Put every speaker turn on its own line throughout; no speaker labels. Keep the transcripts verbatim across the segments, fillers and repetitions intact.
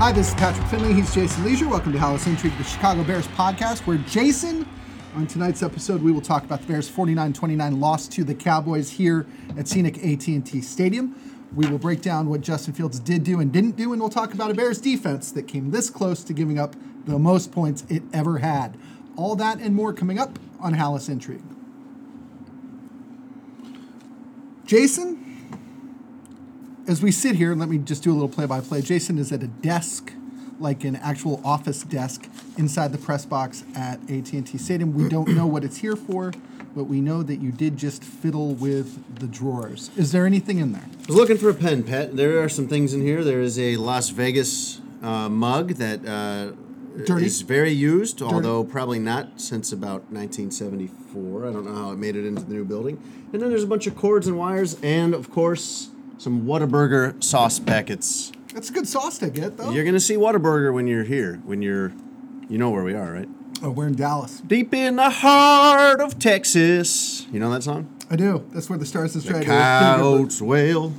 Hi, this is Patrick Finley. He's Jason Leisure. Welcome to Hallis Intrigue, the Chicago Bears podcast, where Jason, on tonight's episode, we will talk about the Bears' forty-nine twenty-nine loss to the Cowboys here at scenic A T and T Stadium. We will break down what Justin Fields did do and didn't do, and we'll talk about a Bears defense that came this close to giving up the most points it ever had. All that and more coming up on Hallis Intrigue. Jason, as we sit here, let me just do a little play-by-play. Jason is at a desk, like an actual office desk, inside the press box at A T and T Stadium. We don't know what it's here for, but we know that you did just fiddle with the drawers. Is there anything in there?
I was looking for a pen, Pat. There are some things in here. There is a Las Vegas uh, mug that uh, is very used, Dirty. although probably not since about nineteen seventy-four. I don't know how it made it into the new building. And then there's a bunch of cords and wires, and, of course, some Whataburger sauce packets.
That's a good sauce to get, though.
You're going to see Whataburger when you're here, when you're, you know where we are, right?
Oh, we're in Dallas.
Deep in the heart of Texas. You know that song?
I do. That's where the Stars and Stripes.
The coyotes wail.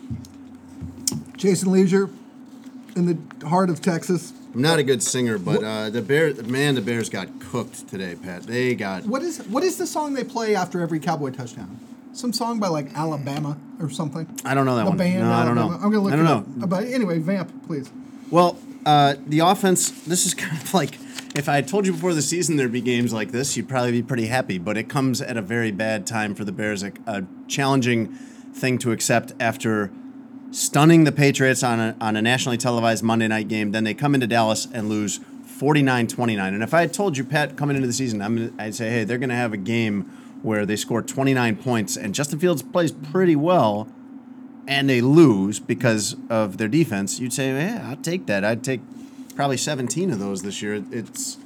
Jason Leisure, in the heart of Texas.
I'm not a good singer, but uh, the Bear, man, the Bears got cooked today, Pat. They got.
What is what is the song they play after every Cowboy touchdown? Some song by like Alabama or something.
I don't know that
the
one.
Band,
no,
Alabama.
I don't know.
I'm gonna look.
I don't
it
know.
Up. But anyway, vamp, please.
Well, uh, the offense. This is kind of like if I had told you before the season there'd be games like this, you'd probably be pretty happy. But it comes at a very bad time for the Bears. A, a challenging thing to accept after stunning the Patriots on a on a nationally televised Monday night game. Then they come into Dallas and lose forty-nine twenty-nine. And if I had told you, Pat, coming into the season, I'm gonna, I'd say, hey, they're going to have a game where they score twenty-nine points and Justin Fields plays pretty well and they lose because of their defense, you'd say, yeah, I'd take that. I'd take probably seventeen of those this year. It's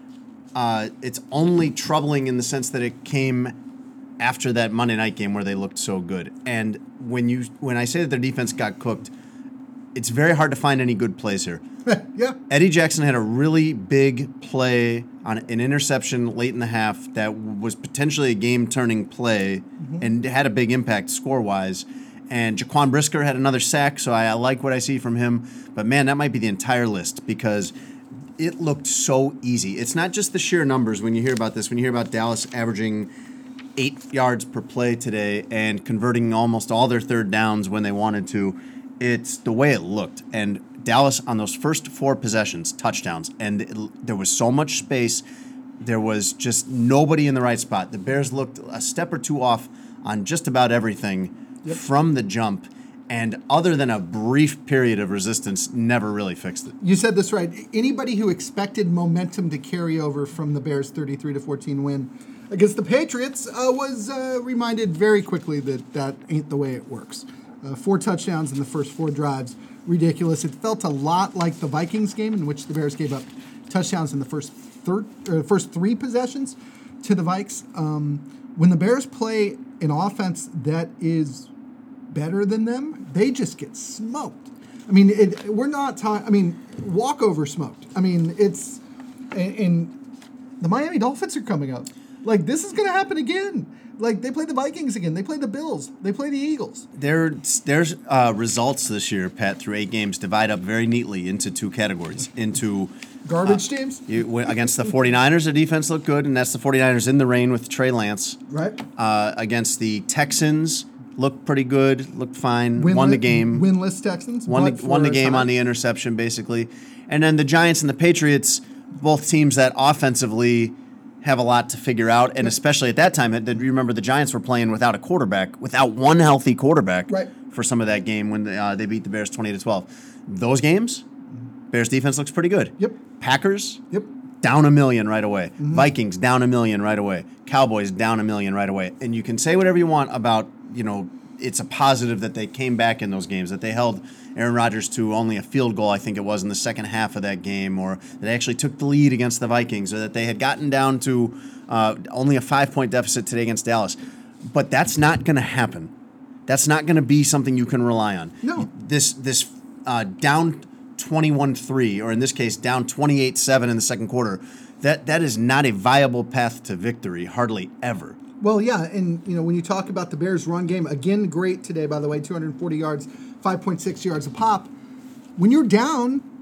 uh, it's only troubling in the sense that it came after that Monday night game where they looked so good. And when you when I say that their defense got cooked, it's very hard to find any good plays here.
Yeah.
Eddie Jackson had a really big play on an interception late in the half that was potentially a game-turning play mm-hmm. and had a big impact score-wise. And Jaquan Brisker had another sack, so I, I like what I see from him. But, man, that might be the entire list because it looked so easy. It's not just the sheer numbers when you hear about this. When you hear about Dallas averaging eight yards per play today and converting almost all their third downs when they wanted to, it's the way it looked. And Dallas on those first four possessions, touchdowns, and it, there was so much space. There was just nobody in the right spot. The Bears looked a step or two off on just about everything yep. from the jump, and other than a brief period of resistance, never really fixed it.
You said this right. Anybody who expected momentum to carry over from the Bears' thirty-three to fourteen win against the Patriots uh, was uh, reminded very quickly that that ain't the way it works. Uh, four touchdowns in the first four drives. Ridiculous. It felt a lot like the Vikings game in which the Bears gave up touchdowns in the first third or first three possessions to the Vikes. Um, when the Bears play an offense that is better than them, they just get smoked. I mean, it, we're not talking. I mean, walkover smoked. I mean, it's and, and the Miami Dolphins are coming up. Like this is going to happen again. Like, they play the Vikings again. They play the Bills. They play the Eagles.
There's, there's uh, results this year, Pat, through eight games divide up very neatly into two categories. Into
garbage
uh,
teams?
You, against the 49ers, the defense looked good, and that's the 49ers in the rain with Trey Lance.
Right.
Uh, against the Texans, looked pretty good, looked fine,
Winless,
won the game.
Winless Texans.
Won the, won the game on the interception, basically. And then the Giants and the Patriots, both teams that offensively have a lot to figure out, and especially at that time, you remember the Giants were playing without a quarterback, without one healthy quarterback
right.
for some of that game when they, uh, they beat the Bears twenty to twelve. Those games, Bears defense looks pretty good.
Yep.
Packers,
yep.
down a million right away.
Mm-hmm.
Vikings, down a million right away. Cowboys, down a million right away. And you can say whatever you want about, you know, it's a positive that they came back in those games, that they held Aaron Rodgers to only a field goal, I think it was, in the second half of that game, or that they actually took the lead against the Vikings, or that they had gotten down to uh, only a five-point deficit today against Dallas. But that's not going to happen. That's not going to be something you can rely on.
No.
This this uh, down twenty-one three, or in this case, down twenty-eight seven in the second quarter, that that is not a viable path to victory, hardly ever.
Well, yeah, and you know when you talk about the Bears' run game, again, great today, by the way, two hundred forty yards, five point six yards a pop. When you're down,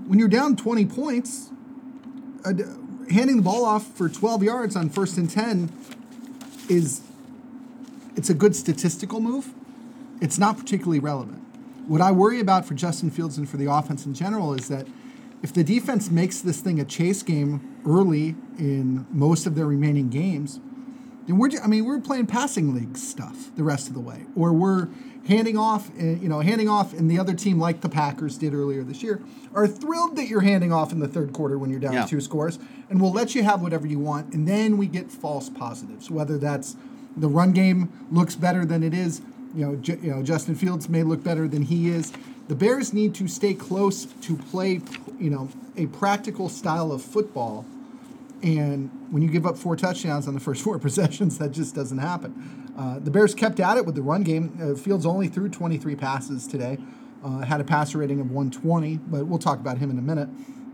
when you're down twenty points, uh, handing the ball off for twelve yards on first and ten is, it's a good statistical move. It's not particularly relevant. What I worry about for Justin Fields and for the offense in general is that if the defense makes this thing a chase game early in most of their remaining games, then we're, I mean, we're playing passing league stuff the rest of the way, or we're handing off, you know, handing off, and the other team, like the Packers did earlier this year, are thrilled that you're handing off in the third quarter when you're down
yeah.
two scores, and we'll let you have whatever you want, and then we get false positives, whether that's the run game looks better than it is, you know, J- you know, Justin Fields may look better than he is. The Bears need to stay close to play, you know, a practical style of football. And when you give up four touchdowns on the first four possessions, that just doesn't happen. Uh, the Bears kept at it with the run game. Uh, Fields only threw twenty-three passes today, uh, had a passer rating of one twenty, but we'll talk about him in a minute.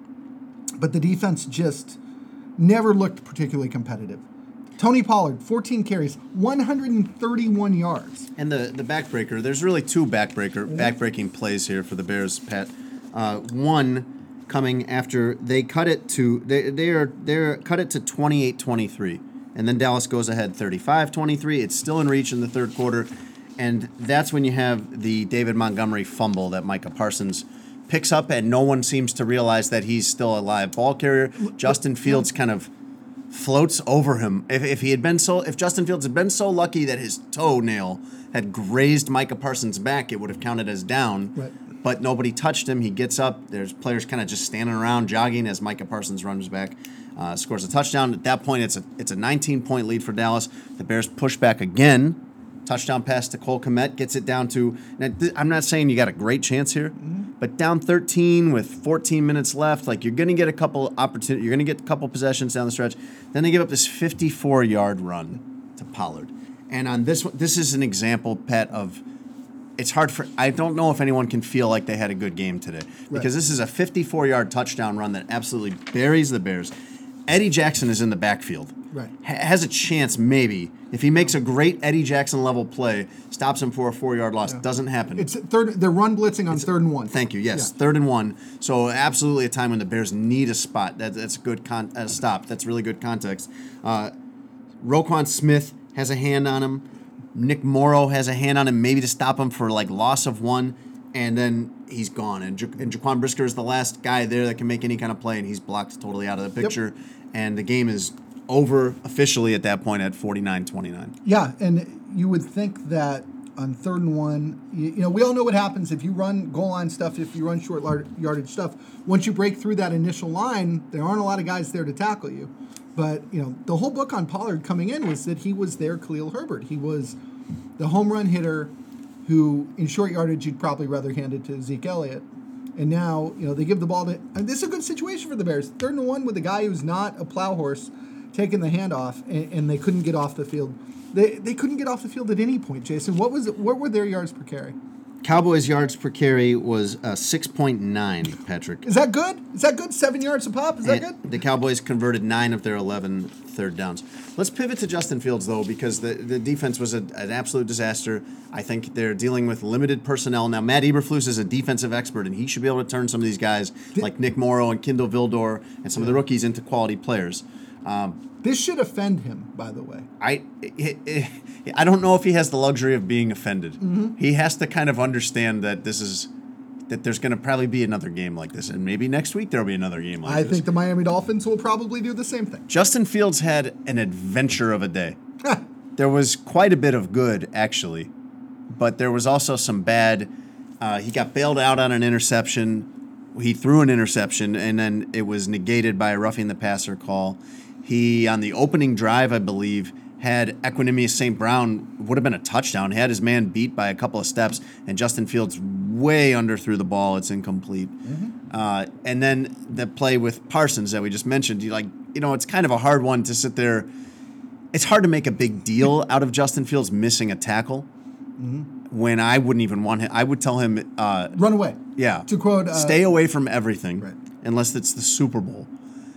But the defense just never looked particularly competitive. Tony Pollard, fourteen carries, one hundred thirty-one yards.
And the, the backbreaker, there's really two backbreaker backbreaking plays here for the Bears, Pat. Uh, one coming after they cut it to they they are they're cut it to twenty-eight twenty-three. And then Dallas goes ahead thirty-five twenty-three. It's still in reach in the third quarter. And that's when you have the David Montgomery fumble that Micah Parsons picks up, and no one seems to realize that he's still a live ball carrier. Justin Fields kind of floats over him. If, if he had been so, if Justin Fields had been so lucky that his toenail had grazed Micah Parsons' back, it would have counted as down.
Right.
But nobody touched him. He gets up. There's players kind of just standing around jogging as Micah Parsons runs back, uh, scores a touchdown. At that point, it's a it's a nineteen-point lead for Dallas. The Bears push back again. Touchdown pass to Cole Kmet gets it down to. Now, th- I'm not saying you got a great chance here, mm-hmm. but down thirteen with fourteen minutes left, like you're going to get a couple opportunity. You're going to get a couple possessions down the stretch. Then they give up this fifty-four-yard run to Pollard, and on this one, this is an example, Pat, of. It's hard for, I don't know if anyone can feel like they had a good game today. Because right. This is a fifty-four-yard touchdown run that absolutely buries the Bears. Eddie Jackson is in the backfield.
Right.
Ha- has a chance, maybe. If he makes a great Eddie Jackson-level play, stops him for a four-yard loss. Yeah. Doesn't happen.
It's third. They're run blitzing on
it's,
third and one.
Thank you, yes.
Yeah.
Third and one. So absolutely a time when the Bears need a spot. That, that's a good con- uh, stop. That's really good context. Uh, Roquan Smith has a hand on him. Nick Morrow has a hand on him, maybe to stop him for like loss of one, and then he's gone. And, ja- and Jaquan Brisker is the last guy there that can make any kind of play, and he's blocked totally out of the picture. Yep. And the game is over officially at that point at forty-nine twenty-nine.
Yeah, and you would think that on third and one, you, you know, we all know what happens if you run goal line stuff, if you run short yardage stuff. Once you break through that initial line, there aren't a lot of guys there to tackle you. But, you know, the whole book on Pollard coming in was that he was their Khalil Herbert. He was the home run hitter who, in short yardage, you'd probably rather hand it to Zeke Elliott. And now, you know, they give the ball to... And this is a good situation for the Bears. Third and one with a guy who's not a plow horse taking the handoff, and, and they couldn't get off the field. They they couldn't get off the field at any point, Jason. What was it, what were their yards per carry?
Cowboys' yards per carry was uh, six point nine, Patrick.
Is that good? Is that good? Seven yards a pop? Is that
and
good?
The Cowboys converted nine of their eleven third downs. Let's pivot to Justin Fields, though, because the, the defense was a, an absolute disaster. I think they're dealing with limited personnel. Now, Matt Eberflus is a defensive expert, and he should be able to turn some of these guys Did, like Nick Morrow and Kindle Vildor and some yeah. of the rookies into quality players. Um,
this should offend him, by the way.
I it, it, I don't know if he has the luxury of being offended. Mm-hmm. He has to kind of understand that this is that there's going to probably be another game like this, and maybe next week there'll be another game like
I
this.
I think the Miami Dolphins will probably do the same thing.
Justin Fields had an adventure of a day. There was quite a bit of good, actually, but there was also some bad. Uh, he got bailed out on an interception. He threw an interception, and then it was negated by a roughing the passer call. He, on the opening drive, I believe, had Equanimeous Saint Brown, would have been a touchdown, had his man beat by a couple of steps, and Justin Fields way underthrew the ball. It's incomplete. Mm-hmm. Uh, and then the play with Parsons that we just mentioned, you like, you know, it's kind of a hard one to sit there. It's hard to make a big deal out of Justin Fields missing a tackle mm-hmm. when I wouldn't even want him. I would tell him, uh,
run away.
Yeah.
To quote, uh,
stay away from everything
right.
unless it's the Super Bowl.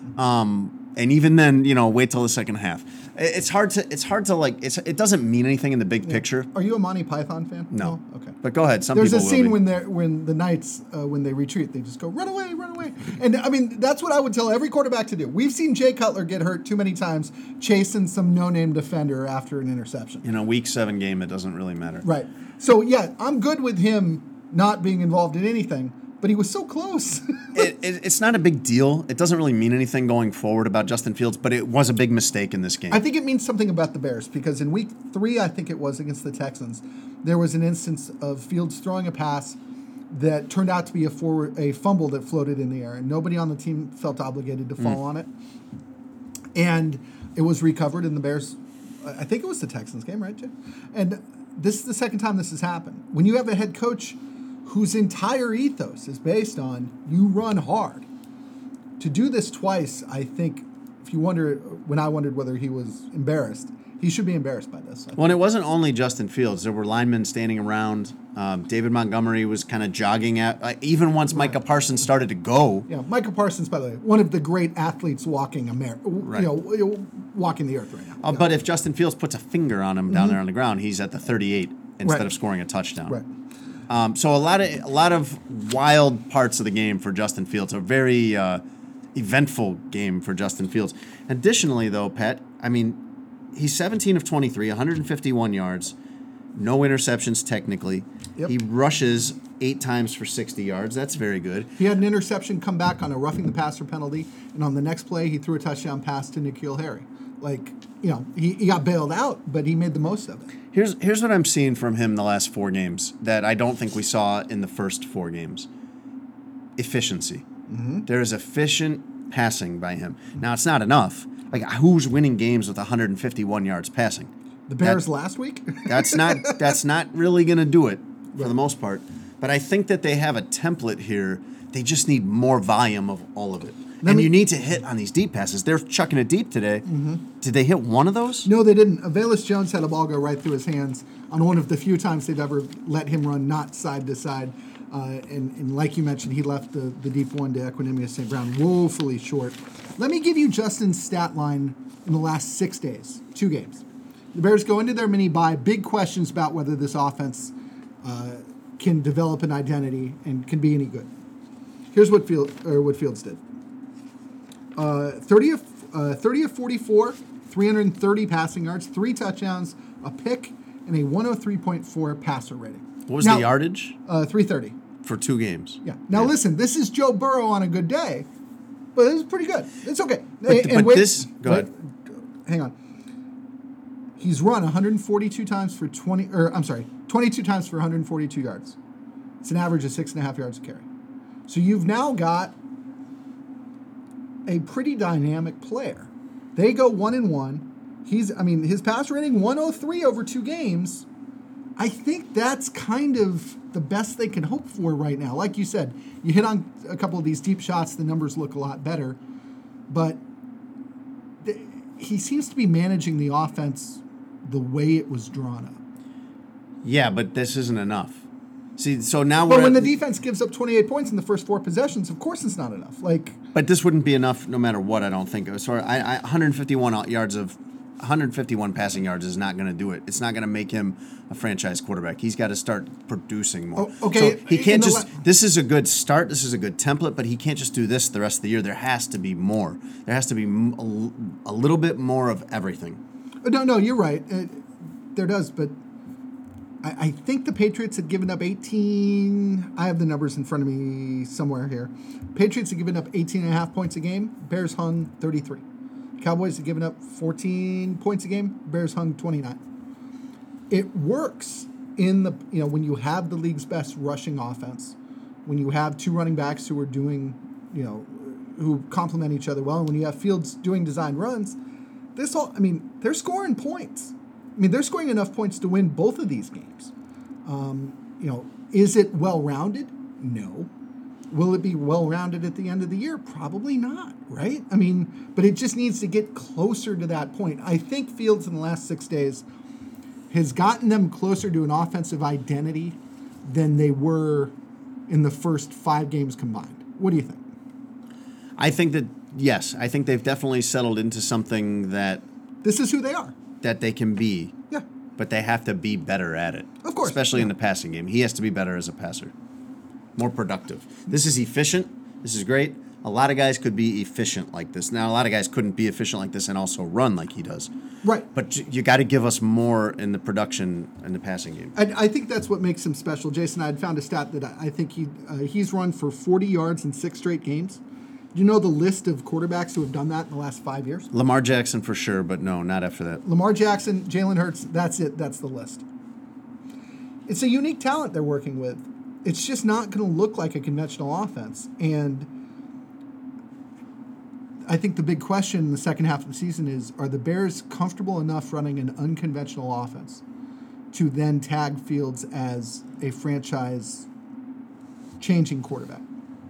Um, And even then, you know, wait till the second half. It's hard to, it's hard to like, it's, it doesn't mean anything in the big yeah. picture.
Are you a Monty Python fan?
No.
no? Okay.
But go ahead. Some
There's
people
a scene
will be.
when they're, when the Knights, uh, when they retreat, they just go, run away, run away. And I mean, that's what I would tell every quarterback to do. We've seen Jay Cutler get hurt too many times chasing some no-name defender after an interception.
In a week seven game, it doesn't really matter.
Right. So, yeah, I'm good with him not being involved in anything, but he was so close.
it, it, it's not a big deal. It doesn't really mean anything going forward about Justin Fields, but it was a big mistake in this game.
I think it means something about the Bears because in week three, I think it was against the Texans, there was an instance of Fields throwing a pass that turned out to be a forward, a fumble that floated in the air, and nobody on the team felt obligated to fall mm. on it. And it was recovered, and the Bears, I think it was the Texans game, right, Jay? And this is the second time this has happened. When you have a head coach whose entire ethos is based on you run hard, to do this twice, I think, if you wonder, when I wondered whether he was embarrassed, he should be embarrassed by this.
Well, and it wasn't only Justin Fields. There were linemen standing around. Um, David Montgomery was kind of jogging at, uh, even once right. Micah Parsons started to go.
Yeah, Micah Parsons, by the way, one of the great athletes walking America, right. you know, walking the earth right now.
Uh, but if Justin Fields puts a finger on him down mm-hmm. there on the ground, he's at the thirty-eight instead
right.
of scoring a touchdown.
Right.
Um, so a lot of a lot of wild parts of the game for Justin Fields. A very uh, eventful game for Justin Fields. Additionally, though, Pat, I mean, he's seventeen of twenty-three, one hundred fifty-one yards, no interceptions technically.
Yep.
He rushes eight times for sixty yards. That's very good.
He had an interception come back on a roughing the passer penalty, and on the next play, he threw a touchdown pass to N'Keal Harry. Like, you know, he, he got bailed out, but he made the most of it.
Here's here's what I'm seeing from him the last four games that I don't think we saw in the first four games. Efficiency.
Mm-hmm.
There is efficient passing by him. Now, it's not enough. Like, who's winning games with one hundred fifty-one yards passing?
The Bears
that,
last week?
that's not that's not really going to do it for right. the most part. But I think that they have a template here. They just need more volume of all of it. Let and me, you need to hit on these deep passes. They're chucking it deep today.
Mm-hmm.
Did they hit one of those?
No, they didn't. Avalis Jones had a ball go right through his hands on one of the few times they've ever let him run not side to side. Uh, and, and like you mentioned, he left the, the deep one to Equanimeous Saint Brown woefully short. Let me give you Justin's stat line in the last six days, two games. The Bears go into their mini bye, big questions about whether this offense uh, can develop an identity and can be any good. Here's what Field or what Fields did. Uh, thirty of uh, thirty of forty-four, three hundred thirty passing yards, three touchdowns, a pick, and a one oh three point four passer rating.
What was
now,
the yardage?
Uh, three thirty.
For two games.
Yeah. Now yeah. listen, this is Joe Burrow on a good day, but it's pretty good. It's okay.
But,
and,
but
and wait,
this, go
wait,
ahead.
Hang on. He's run one hundred forty-two times for twenty, or I'm sorry, twenty-two times for one hundred forty-two yards. It's an average of six and a half yards a carry. So you've now got a pretty dynamic player. They go one and one. He's, I mean, his pass rating one oh three over two games. I think that's kind of the best they can hope for right now. Like you said, you hit on a couple of these deep shots, the numbers look a lot better. But th- he seems to be managing the offense the way it was drawn up.
Yeah, but this isn't enough. See, so now
we're. But when
at,
the defense gives up twenty-eight points in the first four possessions, of course it's not enough. Like,
but this wouldn't be enough no matter what. I don't think. So I, I one hundred fifty-one yards of one hundred fifty-one passing yards is not going to do it. It's not going to make him a franchise quarterback. He's got to start producing more.
Oh, okay,
so he can't just.
La-
this is a good start. This is a good template, but he can't just do this the rest of the year. There has to be more. There has to be a, a little bit more of everything.
No, no, you're right. Uh, there does, but. I think the Patriots had given up eighteen. I have the numbers in front of me somewhere here. Patriots had given up eighteen and a half points a game. Bears hung thirty-three. Cowboys had given up fourteen points a game. Bears hung twenty-nine. It works in the, you know, when you have the league's best rushing offense, when you have two running backs who are doing, you know, who complement each other well, and when you have Fields doing design runs, this all, I mean, they're scoring points. I mean, they're scoring enough points to win both of these games. Um, you know, is it well-rounded? No. Will it be well-rounded at the end of the year? Probably not, right? I mean, but it just needs to get closer to that point. I think Fields in the last six days has gotten them closer to an offensive identity than they were in the first five games combined. What do you think?
I think that, yes, I think they've definitely settled into something that...
This is who they are.
That they can be.
Yeah.
But they have to be better at it.
Of course.
Especially
yeah.
in the passing game. He has to be better as a passer. More productive. This is efficient. This is great. A lot of guys could be efficient like this. Now, a lot of guys couldn't be efficient like this and also run like he does.
Right.
But you, you got to give us more in the production in the passing game.
I, I think that's what makes him special. Jason, I had found a stat that I, I think he uh, he's run for forty yards in six straight games. Do you know the list of quarterbacks who have done that in the last five years?
Lamar Jackson for sure, but no, not after that.
Lamar Jackson, Jalen Hurts, that's it. That's the list. It's a unique talent they're working with. It's just not going to look like a conventional offense. And I think the big question in the second half of the season is, are the Bears comfortable enough running an unconventional offense to then tag Fields as a franchise-changing quarterback?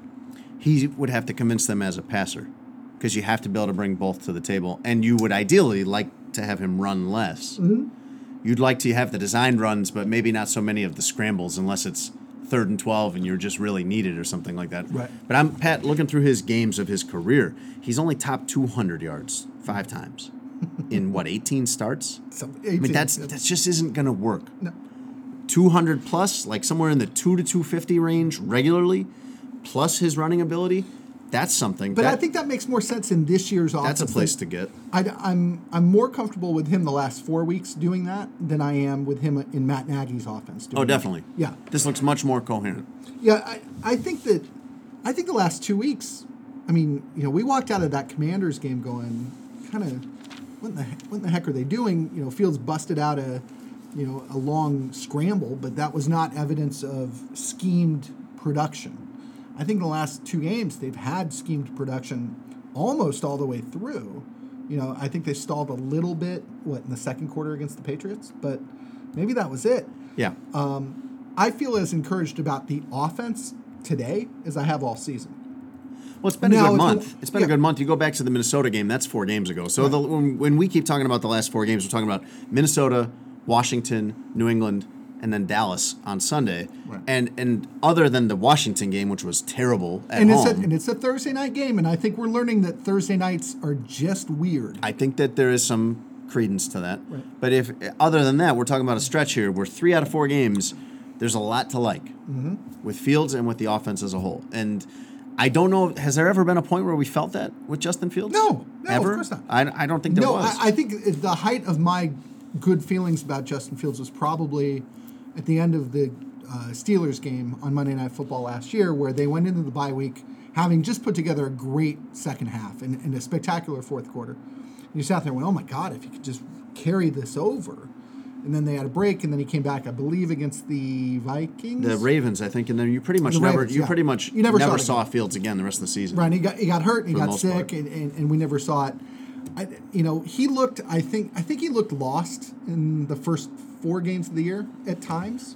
He would have to convince them as a passer because you have to be able to bring both to the table. And you would ideally like to have him run less.
Mm-hmm.
You'd like to have the designed runs, but maybe not so many of the scrambles unless it's third and twelve and you're just really needed or something like that.
Right.
But I'm, Pat, looking through his games of his career, he's only topped two hundred yards five times in, what, eighteen starts?
So,
I mean, that's
yeah.
that just isn't going to work.
No.
two hundred plus, like somewhere in the two to two fifty range regularly, plus his running ability, that's something.
But
that,
I think that makes more sense in this year's offense.
that's a place to get.
I, I'm I'm more comfortable with him the last four weeks doing that than I am with him in Matt Nagy's offense. Doing
Oh, definitely.
That. Yeah.
This looks much more coherent.
Yeah, I, I think that I think the last two weeks, I mean, you know, we walked out of that Commanders game going kind of, what in the heck, what in the heck are they doing? You know, Fields busted out a, you know, a long scramble, but that was not evidence of schemed production. I think in the last two games they've had schemed production almost all the way through. You know, I think they stalled a little bit, what, in the second quarter against the Patriots, but maybe that was it.
Yeah.
Um, I feel as encouraged about the offense today as I have all season.
Well, it's been
Now
a good
it's
month.
a-
It's been
yeah.
a good month. You go back to the Minnesota game, that's four games ago. So
Right.
the, when, when we keep talking about the last four games, we're talking about Minnesota, Washington, New England, and then Dallas on Sunday.
Right.
And and other than the Washington game, which was terrible at
And
home,
it's, a, and it's a Thursday night game, and I think we're learning that Thursday nights are just weird.
I think that there is some credence to that.
Right.
But if other than that, we're talking about a stretch here where three out of four games, there's a lot to like
Mm-hmm.
with Fields and with the offense as a whole. And I don't know, has there ever been a point where we felt that with Justin Fields?
No, no, of
ever?
course not.
I, I don't think there
No,
was.
I, I think the height of my good feelings about Justin Fields was probably at the end of the uh, Steelers game on Monday Night Football last year, where they went into the bye week having just put together a great second half and, and a spectacular fourth quarter. And you sat there and went, oh my God, if you could just carry this over. And then they had a break, and then he came back, I believe, against the Vikings.
the Ravens, I think, and then you pretty much
The
never,
Ravens,
you
yeah.
pretty much
You never
never,
saw it
saw Fields again the rest of the season.
Right, and he got he got hurt and he
For the
got
most
sick,
part.
and, and, and we never saw it. I, you know, he looked. I think I think he looked lost in the first four games of the year at times.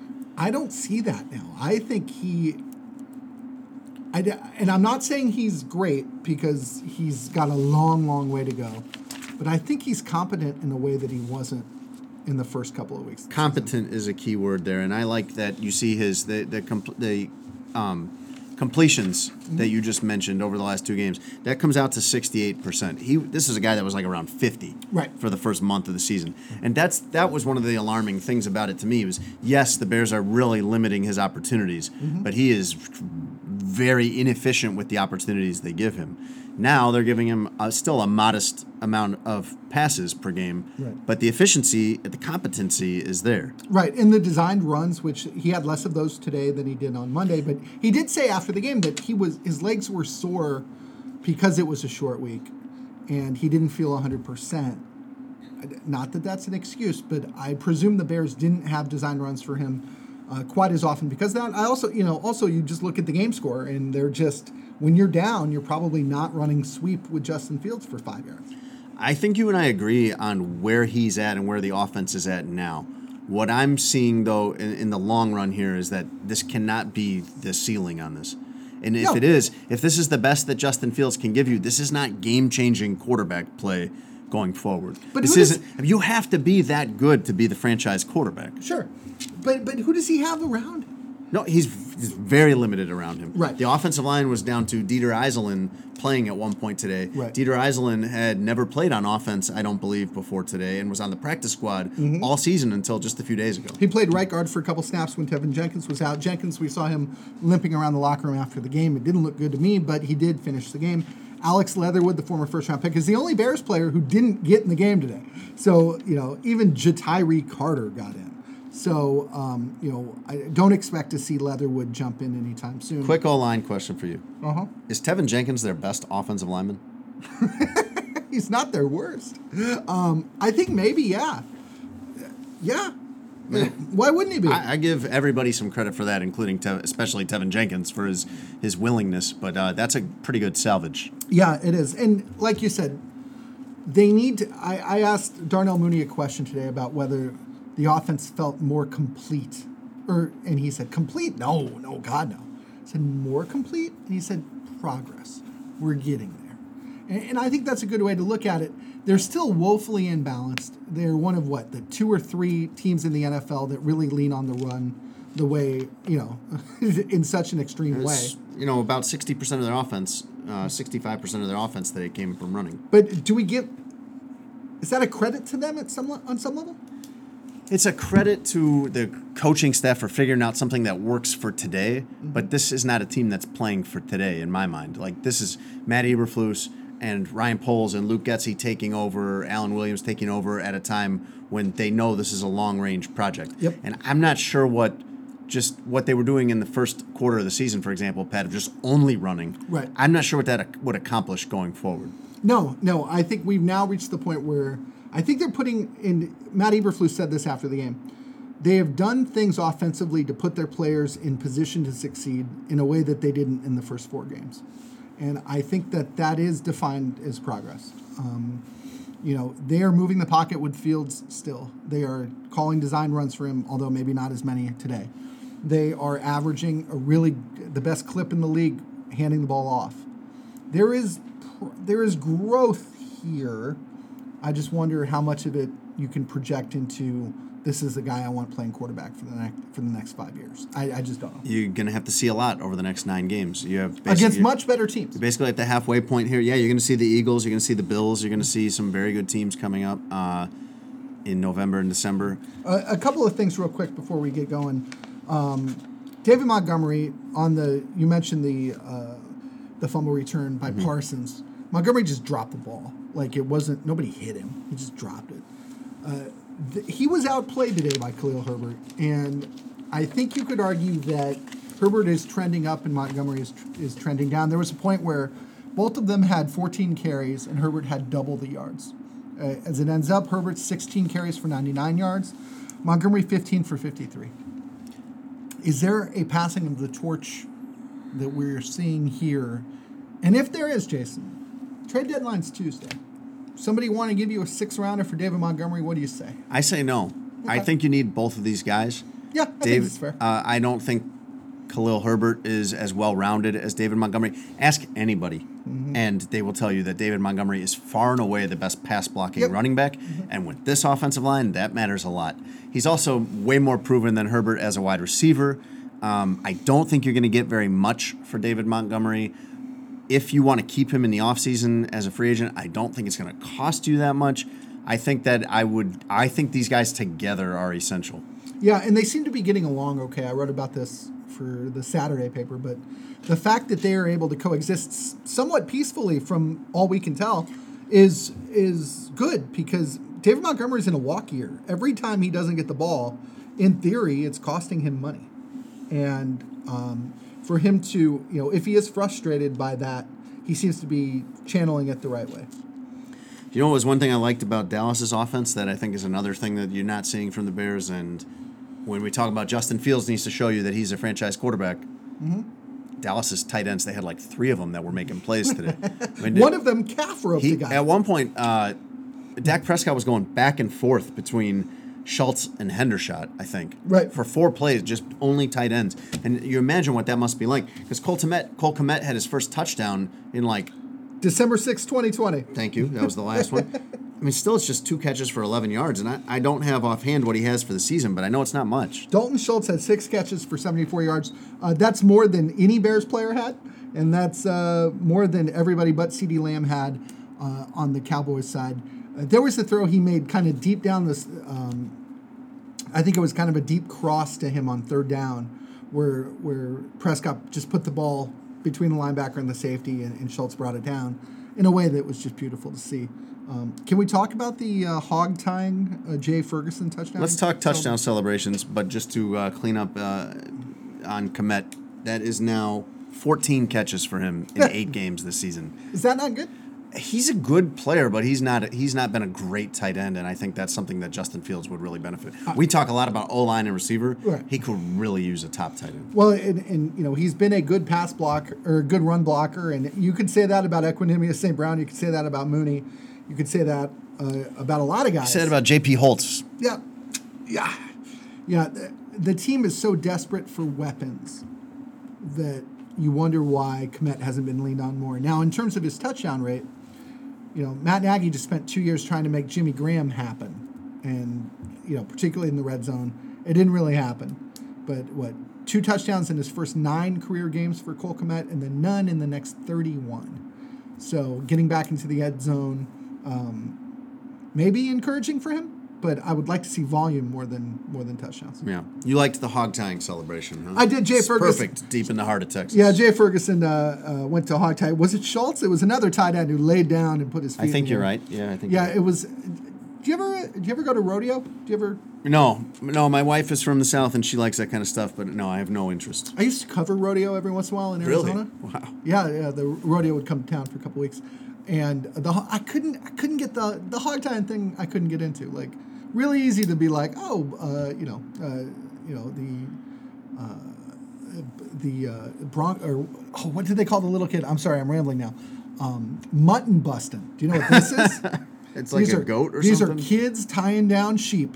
I don't see that now. I think he. I, d- and I'm not saying he's great because he's got a long, long way to go, but I think he's competent in a way that he wasn't in the first couple of weeks. of the season.
Competent is a key word there, and I like that you see his the the compl- the um, completions that you just mentioned over the last two games. That comes out to sixty-eight percent. He this is a guy that was like around fifty
Right.
for the first month of the season, and that's that was one of the alarming things about it to me was yes, the Bears are really limiting his opportunities, but he is very inefficient with the opportunities they give him. Now they're giving him uh, still a modest amount of passes per game,
Right.
but the efficiency, the competency is there.
Right, in the designed runs, which he had less of those today than he did on Monday, but he did say after the game that he was his legs were sore because it was a short week, and he didn't feel one hundred percent. Not that that's an excuse, but I presume the Bears didn't have design runs for him uh, quite as often because of that. I also, you know, also you just look at the game score, and they're just when you're down, you're probably not running sweep with Justin Fields for five yards.
I think you and I agree on where he's at and where the offense is at now. What I'm seeing, though, in, in the long run here is that this cannot be the ceiling on this. And if
No.
it is, if this is the best that Justin Fields can give you, this is not game-changing quarterback play going forward.
But
this
who does-
isn't. You have to be that good to be the franchise quarterback.
Sure, but but who does he have around him?
No, he's, he's very limited around him.
Right.
The offensive line was down to Dieter Iserlin playing at one point today.
Right.
Dieter Iserlin had never played on offense, I don't believe, before today, and was on the practice squad mm-hmm. all season until just a few days ago.
He played right guard for a couple snaps when Tevin Jenkins was out. Jenkins, we saw him limping around the locker room after the game. It didn't look good to me, but he did finish the game. Alex Leatherwood, the former first-round pick, is the only Bears player who didn't get in the game today. So, you know, even Jatiri Carter got in. So, um, you know, I don't expect to see Leatherwood jump in anytime soon.
Quick O-line question for you.
Uh-huh.
Is Tevin Jenkins their best offensive lineman?
He's not their worst. Um, I think maybe, yeah. Yeah. Why wouldn't he be?
I, I give everybody some credit for that, including Te- especially Tevin Jenkins for his, his willingness. But uh, that's a pretty good salvage.
Yeah, it is. And like you said, they need to, I, I asked Darnell Mooney a question today about whether the offense felt more complete. Or, and he said, complete? No, no, God, no. I said, more complete? And he said, progress. We're getting there. And, and I think that's a good way to look at it. They're still woefully imbalanced. They're one of what, the two or three teams in the N F L that really lean on the run the way, you know, in such an extreme
It's,
way.
You know, about sixty percent of their offense, uh, sixty-five percent of their offense today came from running.
But do we give, is that a credit to them at some on some level?
It's a credit to the coaching staff for figuring out something that works for today, mm-hmm. but this is not a team that's playing for today in my mind. Like, this is Matt Eberflus and Ryan Poles and Luke Getsy taking over, Alan Williams taking over at a time when they know this is a long-range project.
Yep.
And I'm not sure what just what they were doing in the first quarter of the season, for example, Pat, of just only running.
Right.
I'm not sure what that would accomplish going forward.
No, no. I think we've now reached the point where I think they're putting in, Matt Eberflus said this after the game, they have done things offensively to put their players in position to succeed in a way that they didn't in the first four games. And I think that that is defined as progress. Um, you know, they are moving the pocket with Fields still. They are calling design runs for him, although maybe not as many today. They are averaging a really, the best clip in the league, handing the ball off. There is, there is growth here. I just wonder how much of it you can project into this is the guy I want playing quarterback for the next for the next five years. I, I just don't know.
You're going to have to see a lot over the next nine games. You have
against much better teams.
You're basically at the halfway point here. Yeah, you're going to see the Eagles. You're going to see the Bills. You're going to see some very good teams coming up uh, in November and December.
Uh, a couple of things real quick before we get going. Um, David Montgomery on the you mentioned the uh, the fumble return by mm-hmm. Parsons. Montgomery just dropped the ball. Like it wasn't, nobody hit him. He just dropped it. Uh, th- he was outplayed today by Khalil Herbert. And I think you could argue that Herbert is trending up and Montgomery is, is trending down. There was a point where both of them had fourteen carries and Herbert had double the yards. Uh, as it ends up, Herbert's sixteen carries for ninety-nine yards, Montgomery fifteen for fifty-three. Is there a passing of the torch that we're seeing here? And if there is, Jason, trade deadline's Tuesday. Somebody want to give you a six-rounder for David Montgomery? What do you say?
I say no. Okay. I think you need both of these guys.
Yeah, I
Dave,
think that's fair.
Uh, I don't think Khalil Herbert is as well-rounded as David Montgomery. Ask anybody, mm-hmm. and they will tell you that David Montgomery is far and away the best pass-blocking
yep.
running back,
mm-hmm.
and with this offensive line, that matters a lot. He's also way more proven than Herbert as a wide receiver. Um, I don't think you're going to get very much for David Montgomery. If you want to keep him in the offseason as a free agent, I don't think it's going to cost you that much. I think that I would. I think these guys together are essential.
Yeah, and they seem to be getting along okay. I wrote about this for the Saturday paper, but the fact that they are able to coexist somewhat peacefully, from all we can tell, is is good because David Montgomery's in a walk year. Every time he doesn't get the ball, in theory, it's costing him money, and. Um, For him to, you know, if he is frustrated by that, he seems to be channeling it the right way.
You know, it was one thing I liked about Dallas's offense that I think is another thing that you're not seeing from the Bears. And when we talk about Justin Fields needs to show you that he's a franchise quarterback, mm-hmm. Dallas's tight ends, they had like three of them that were making plays today. I mean,
one of them calf roped
he,
the guy.
At one point, uh, Dak Prescott was going back and forth between Schultz and Hendershot, I think.
Right.
For four plays, just only tight ends. And you imagine what that must be like. Because Cole Kmet, Cole Kmet had his first touchdown in like...
December sixth, twenty twenty.
Thank you. That was the last one. I mean, still, it's just two catches for eleven yards, and I, I don't have offhand what he has for the season, but I know it's not much.
Dalton Schultz had six catches for seventy-four yards. Uh, that's more than any Bears player had, and that's uh, more than everybody but CeeDee Lamb had uh, on the Cowboys side. Uh, there was a throw he made kind of deep down this. Um, I think it was kind of a deep cross to him on third down, where where Prescott just put the ball between the linebacker and the safety, and, and Schultz brought it down in a way that was just beautiful to see. Um, can we talk about the uh, hog tying uh, Jay Ferguson touchdown?
Let's talk touchdown celebrations, but just to uh, clean up uh, on Kmet, that is now fourteen catches for him in eight games this season.
Is that not good?
He's a good player, but he's not he's not been a great tight end, and I think that's something that Justin Fields would really benefit. We talk a lot about O-line and receiver.
Right.
He could really use a top tight end.
Well, and, and you know he's been a good pass blocker or a good run blocker, and you could say that about Equanimeous Saint Brown. You could say that about Mooney. You could say that uh, about a lot of guys.
You said about J P Holtz.
Yeah, yeah, yeah. The, the team is so desperate for weapons that you wonder why Kmet hasn't been leaned on more. Now, in terms of his touchdown rate, you know, Matt Nagy just spent two years trying to make Jimmy Graham happen, and you know, particularly in the red zone, it didn't really happen. But what, two touchdowns in his first nine career games for Cole Kmet, and then none in the next thirty-one. So getting back into the end zone. Um, maybe encouraging for him, but I would like to see volume more than more than touchdowns.
Yeah, you liked the hog tying celebration, huh?
I did. Jay
it's
Ferguson,
perfect, deep in the heart of Texas.
Yeah, Jay Ferguson uh, uh, went to hog tie. Was it Schultz? It was another tight end who laid down and put his feet.
I think
in
you're
the
right. Yeah, I think.
Yeah,
you're right.
it was. Do you ever do you ever go to rodeo? Do you ever?
No, no. My wife is from the South and she likes that kind of stuff, but no, I have no interest.
I used to cover rodeo every once in a while in Arizona.
Really? Wow.
Yeah, yeah. The rodeo would come to town for a couple weeks. And the I couldn't I couldn't get the the hog tying thing I couldn't get into. Like really easy to be like, oh uh, you know uh, you know the uh, the uh, bron or oh what did they call the little kid? I'm sorry, I'm rambling now. Um, mutton busting. Do you know what this is?
It's like
these
a
are,
goat or
these
something.
These are kids tying down sheep.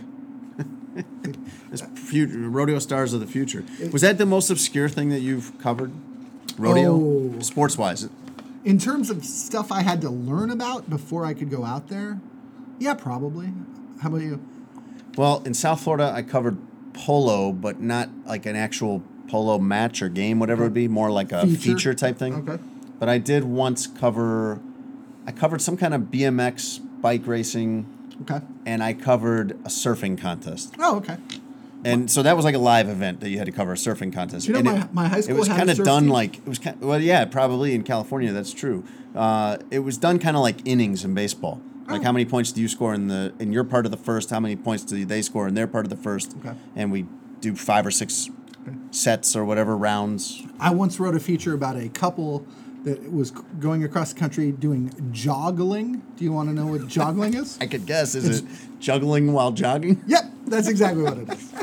It's future, rodeo stars of the future. Was that the most obscure thing that you've covered? Rodeo,
Oh.
sports wise.
In terms of stuff I had to learn about before I could go out there, yeah, probably. How about you?
Well, in South Florida, I covered polo, but not like an actual polo match or game, whatever it would be, more like a
Feature.
feature type thing.
Okay.
But I did once cover, I covered some kind of B M X bike racing,
Okay.
and I covered a surfing contest.
Oh, okay.
And so that was like a live event that you had to cover a surfing contest.
Do you know
And
my-
it,
my high school
It was
had a
kind of
surf
done
team?
like it was kind. Well, yeah, probably in California that's true. Uh, it was done kind of like innings in baseball. Like
Oh.
how many points do you score in the in your part of the first? How many points do they score in their part of the first?
Okay.
And we do five or six sets or whatever rounds.
I once wrote a feature about a couple that was going across the country doing joggling. Do you want to know what joggling is?
I could guess. Is it juggling while jogging?
Yep, that's exactly what it is.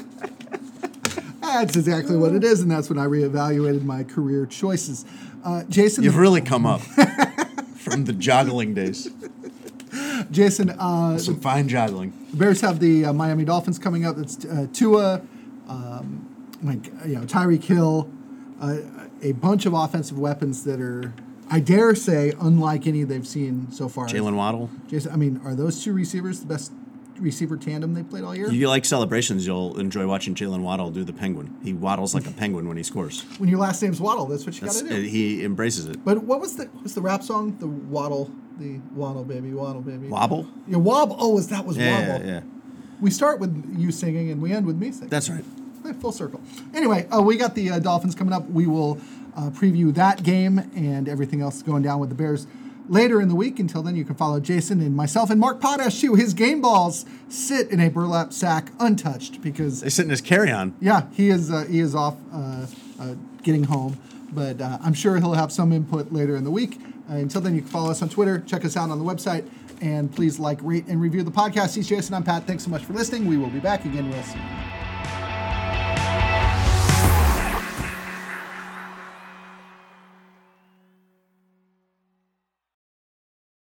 That's exactly what it is, and that's when I reevaluated my career choices. Uh, Jason,
You've really come up from the joggling days.
Jason, uh,
Some fine joggling.
the Bears have the uh, Miami Dolphins coming up. It's uh, Tua, um, like you know, Tyreek Hill, uh, a bunch of offensive weapons that are, I dare say, unlike any they've seen so far.
Jalen Waddle.
Jason, I mean, are those two receivers the best receiver tandem they played all year?
You like celebrations, you'll enjoy watching Jalen Waddle do the penguin. He waddles like a penguin when he scores.
When your last name's Waddle, that's what you got
That's,
to do.
he embraces it.
But what was the what was the rap song? The Waddle, the Waddle baby, Waddle baby.
Wobble?
Yeah, Wobble. Oh, was that was
Yeah,
Wobble?
yeah, yeah.
We start with you singing and we end with me singing.
That's right.
Eh, full circle. Anyway, uh, we got the uh, Dolphins coming up. We will uh, preview that game and everything else going down with the Bears later in the week. Until then, you can follow Jason and myself and Mark Potash too. His game balls sit in a burlap sack untouched because
They sit in his carry-on.
yeah, he is uh, he is off uh, uh, getting home. But uh, I'm sure he'll have some input later in the week. Uh, until then, you can follow us on Twitter, check us out on the website, and please like, rate, and review the podcast. He's Jason. I'm Pat. Thanks so much for listening. We will be back again real soon.